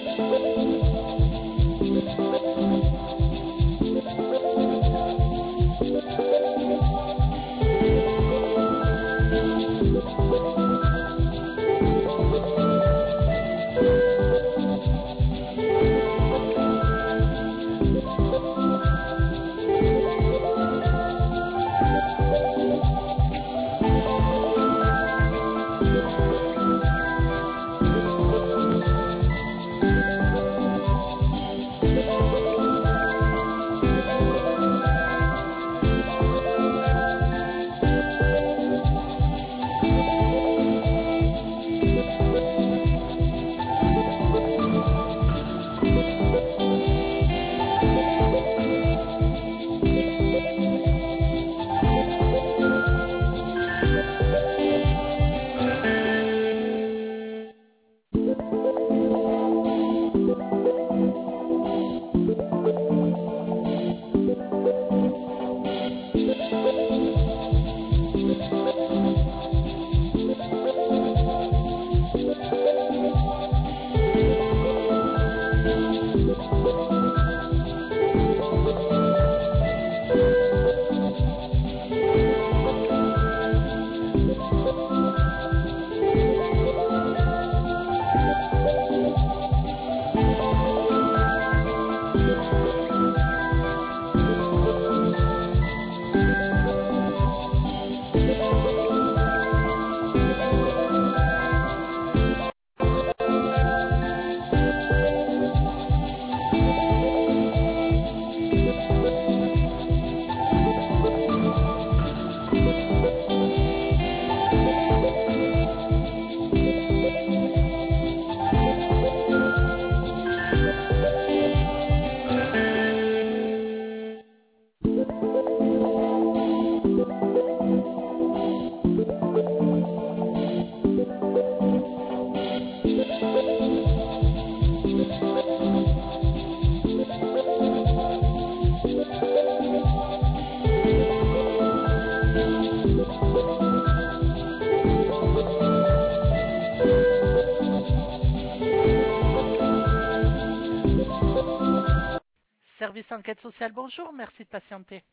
Service enquête sociale, bonjour, merci de patienter.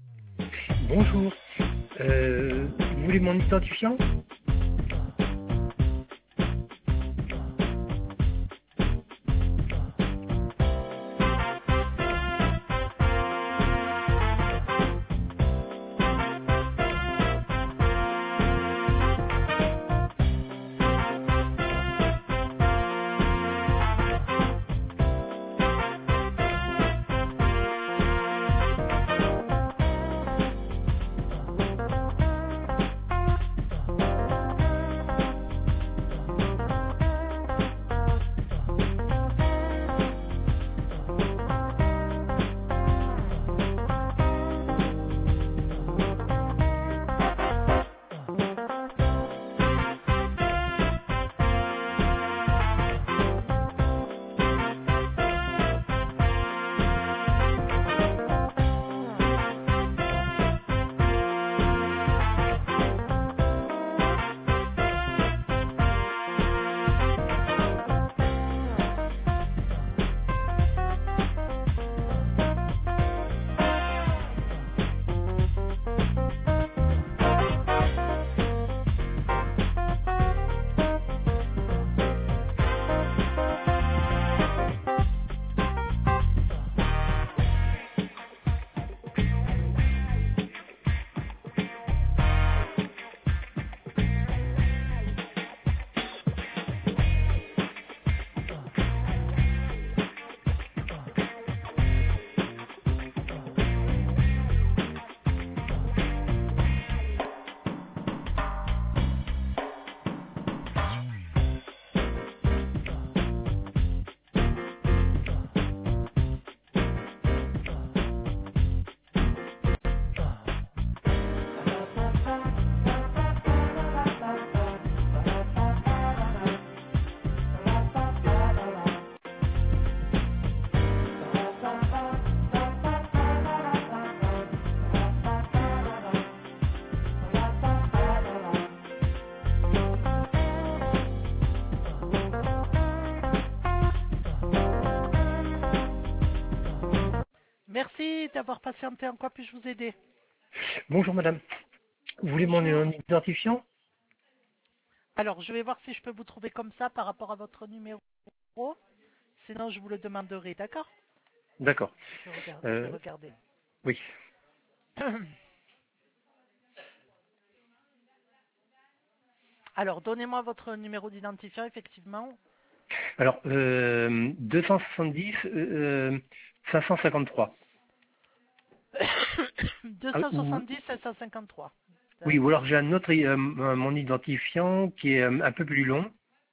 Bonjour. Vous voulez mon identifiant? Merci d'avoir patienté. En quoi puis-je vous aider? Bonjour madame. Vous voulez mon Bonjour. identifiant? Alors, je vais voir si je peux vous trouver comme ça par rapport à votre numéro. Sinon, je vous le demanderai, d'accord? D'accord. Je vais Euh, regarder. oui. Alors, donnez-moi votre numéro d'identifiant, effectivement. Alors, 270, 553. Ah, 270 753. oui, ou alors D'accord. j'ai un autre, mon identifiant qui est un peu plus long.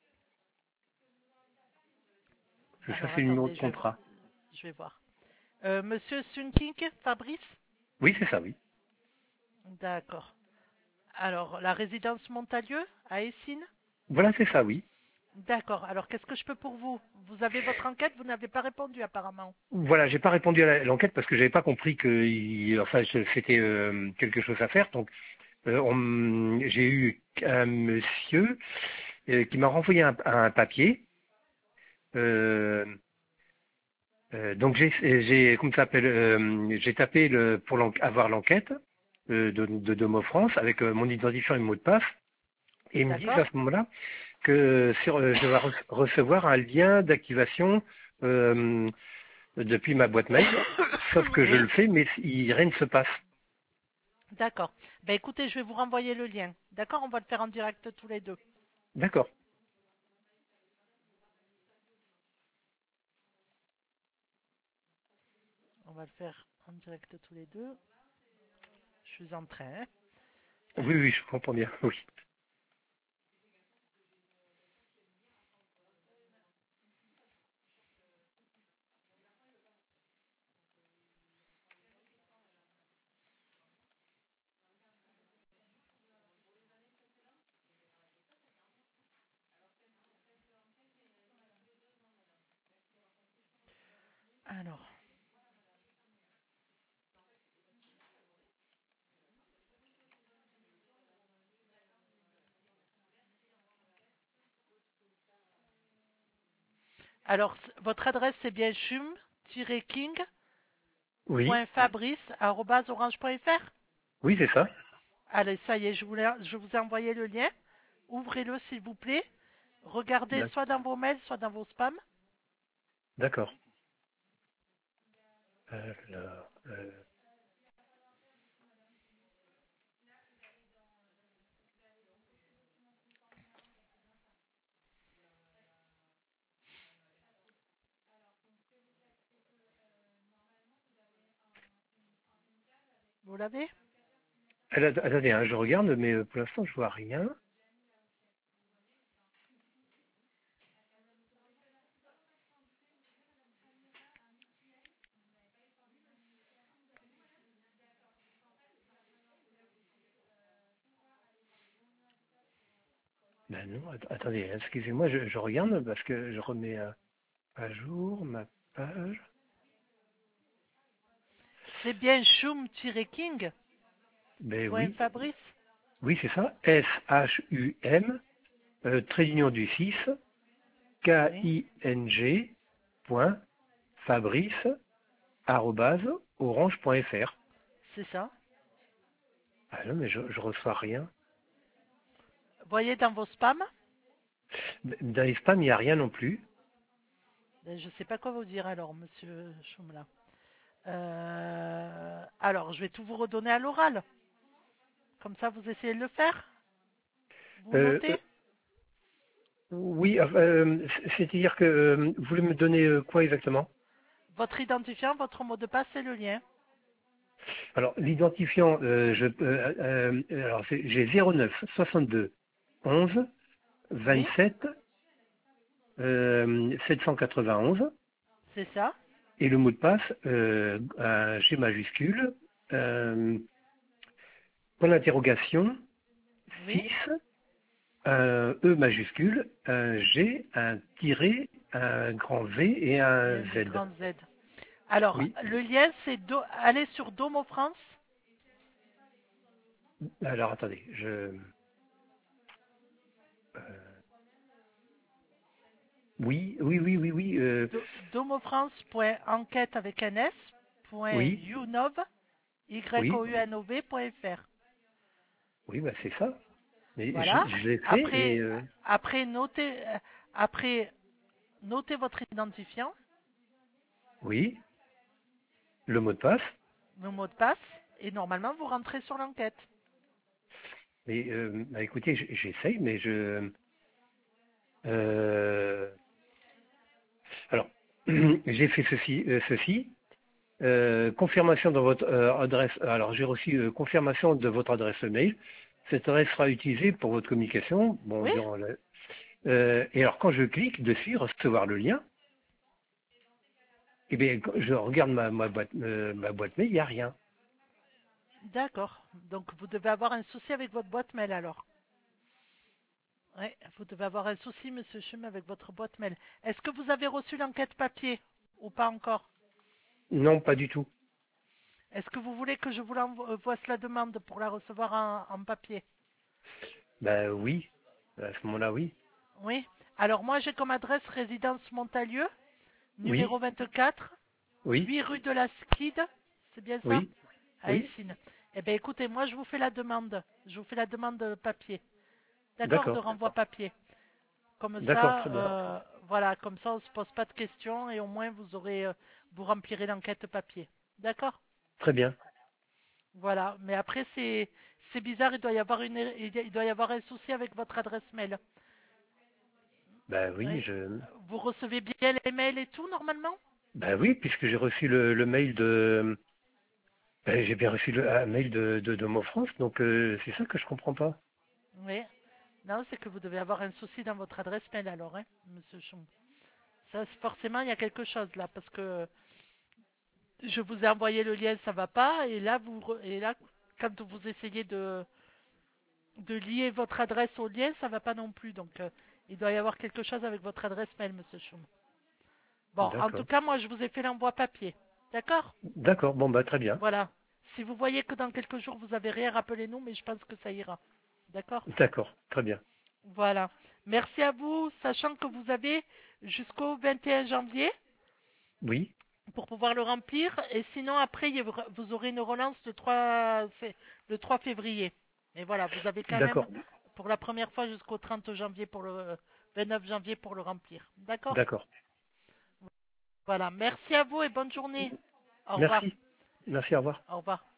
Ça, Alors, c'est le numéro attendez, de contrat. je vais voir. Monsieur Sunking, Fabrice? Oui, c'est ça, oui. D'accord. Alors, la résidence Montalieu, à Essines? Voilà, c'est ça, oui. D'accord. Alors, qu'est-ce que je peux pour vous? Vous avez votre enquête, vous n'avez pas répondu apparemment. Voilà, j'ai pas répondu à l'enquête parce que j'avais pas compris que, enfin, c'était quelque chose à faire. Donc, j'ai eu un monsieur qui m'a renvoyé un papier. Euh, donc comme ça s'appelle, j'ai tapé pour avoir l'enquête de Domo France avec mon identifiant et mon mot de passe. Et ils me disent D'accord? à ce moment-là que je vais recevoir un lien d'activation depuis ma boîte mail. Sauf que je Oui? le fais, mais rien ne se passe. D'accord. Ben écoutez, je vais vous renvoyer le lien. D'accord? On va le faire en direct tous les deux. D'accord. On va le faire en direct tous les deux. Je suis en train. Oui, oui, je comprends bien. Oui. Alors. Alors, votre adresse, c'est bien Oui. chum-fabrice@orange.fr. Oui, c'est ça. Allez, ça y est, je vous ai envoyé le lien. Ouvrez-le, s'il vous plaît. Regardez D'ac- soit dans vos mails, soit dans vos spams. D'accord. Alors, Vous l'avez? attendez, hein, je regarde, mais pour l'instant, je vois rien. Ben non, attendez, excusez-moi, je regarde parce que je remets à jour ma page. C'est bien chum-king.fabrice. Ben oui, oui, c'est ça. SHUM, trait d'union du 6, Oui, KING, point, Fabrice, arrobase, orange.fr. c'est ça. Ah non, mais je reçois rien. Voyez dans vos spams. Dans les spams, il n'y a rien non plus. Ben, je ne sais pas quoi vous dire alors, monsieur Choumla. Alors, je vais tout vous redonner à l'oral. Comme ça, vous essayez de le faire. Vous Euh, notez oui, c'est-à-dire que vous voulez me donner quoi exactement? votre identifiant, votre mot de passe et le lien. Alors, l'identifiant, j'ai 09 62 11 Oui, 27 791 c'est ça. et le mot de passe, un G majuscule, euh, point d'interrogation, Oui, 6 un E majuscule, un G, un tiret, un grand V et et un un Z. grand Z. Alors, Oui. le lien, c'est aller sur Domo France. Alors, attendez, oui, oui, oui, oui, oui. Domofrance.enquête avec un S. Oui, oui, y-o-u-n-o-v.fr. oui, bah c'est ça. Mais Voilà. je l'ai fait et Après, après, notez, après, notez votre identifiant, oui, le mot de passe. le mot de passe, et normalement, vous rentrez sur l'enquête. Mais bah, écoutez, j'essaye, mais euh, alors j'ai fait ceci. Confirmation de votre adresse. Alors j'ai reçu confirmation de votre adresse mail. Cette adresse sera utilisée pour votre communication. Bon, Oui? et alors quand je clique dessus, recevoir le lien, eh bien quand je regarde ma boîte mail, il n'y a rien. D'accord. Donc, vous devez avoir un souci avec votre boîte mail alors. Oui, vous devez avoir un souci, monsieur Schum, avec votre boîte mail. Est-ce que vous avez reçu l'enquête papier ou pas encore? Non, pas du tout. Est-ce que vous voulez que je vous l'envoie la demande pour la recevoir en papier? Ben oui, à ce moment-là, oui. Oui. Alors moi j'ai comme adresse résidence Montalieu, Oui, numéro 24, oui, 8 rue de la Skid, c'est bien ça? oui, À oui. Eysines. Eh bien écoutez, moi je vous fais la demande. Je vous fais la demande de papier. D'accord, de D'accord, renvoi papier. Comme d'accord, ça, très bien. voilà, comme ça on ne se pose pas de questions et au moins vous aurez, vous remplirez l'enquête papier. D'accord? Très bien. Voilà. Mais après c'est bizarre, il doit y avoir il doit y avoir un souci avec votre adresse mail. Ben oui, Oui. Vous recevez bien les mails et tout normalement? ben oui, puisque j'ai reçu le mail j'ai bien reçu un mail de Mot France, donc c'est ça que je comprends pas. Oui. Non, c'est que vous devez avoir un souci dans votre adresse mail alors, hein, monsieur Chum. Ça, forcément, il y a quelque chose là, parce que je vous ai envoyé le lien, ça va pas, et là, quand vous essayez de lier votre adresse au lien, ça va pas non plus. Donc, il doit y avoir quelque chose avec votre adresse mail, monsieur Chum. Bon, en tout D'accord. cas, moi, je vous ai fait l'envoi papier. D'accord? D'accord, bon bah très bien. Voilà. Si vous voyez que dans quelques jours, vous avez rien, rappelez-nous, mais je pense que ça ira. D'accord? D'accord, très bien. Voilà. Merci à vous, sachant que vous avez jusqu'au 21 janvier Oui, pour pouvoir le remplir. Et sinon, après, vous aurez une relance le 3 février. Et voilà, vous avez quand même d'accord, pour la première fois jusqu'au 30 janvier pour le 29 janvier pour le remplir. D'accord? d'accord. Voilà. Merci à vous et bonne journée. Au revoir. Merci. Merci, au revoir. Au revoir.